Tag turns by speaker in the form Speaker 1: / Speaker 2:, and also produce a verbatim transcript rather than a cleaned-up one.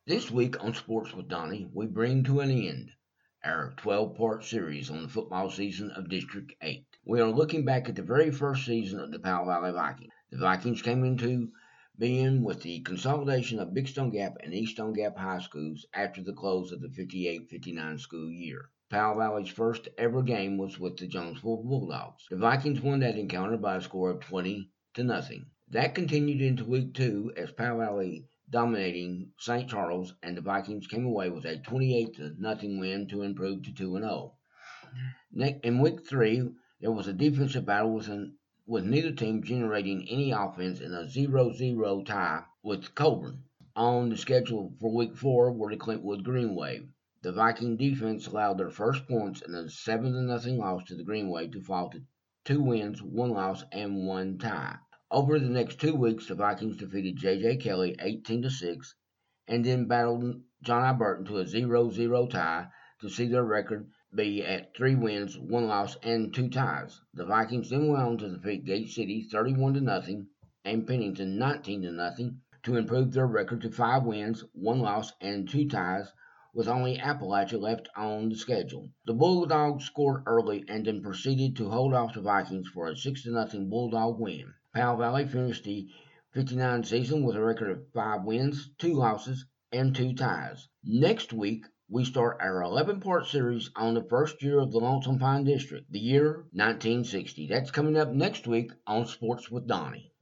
Speaker 1: This week on Sports with Donnie, we bring to an end our twelve-part series on the football season of District eight. We are looking back at the very first season of the Powell Valley Vikings. The Vikings came into being with the consolidation of Big Stone Gap and East Stone Gap High Schools after the close of the fifty-eight fifty-nine school year. Powell Valley's first ever game was with the Jonesville Bulldogs. The Vikings won that encounter by a score of twenty to nothing. That continued into week two as Powell Valley dominating Saint Charles, and the Vikings came away with a twenty-eight to nothing win to improve to two and oh. In week three, there was a defensive battle with, an, with neither team generating any offense in a zero zero tie with Colburn. On the schedule for week four were the Clintwood Green Wave. The Viking defense allowed their first points in a seven to nothing loss to the Green Wave to fall to two wins, one loss, and one tie. Over the next two weeks, the Vikings defeated J J Kelly eighteen to six and then battled John I. Burton to a zero zero tie to see their record be at three wins, one loss, and two ties. The Vikings then went on to defeat Gate City thirty-one to nothing and Pennington nineteen to nothing to improve their record to five wins, one loss, and two ties, with only Appalachia left on the schedule. The Bulldogs scored early and then proceeded to hold off the Vikings for a six to nothing Bulldog win. Powell Valley finished the fifty-nine season with a record of five wins, two losses, and two ties. Next week, we start our eleven-part series on the first year of the Lonesome Pine District, the year nineteen sixty. That's coming up next week on Sports with Donnie.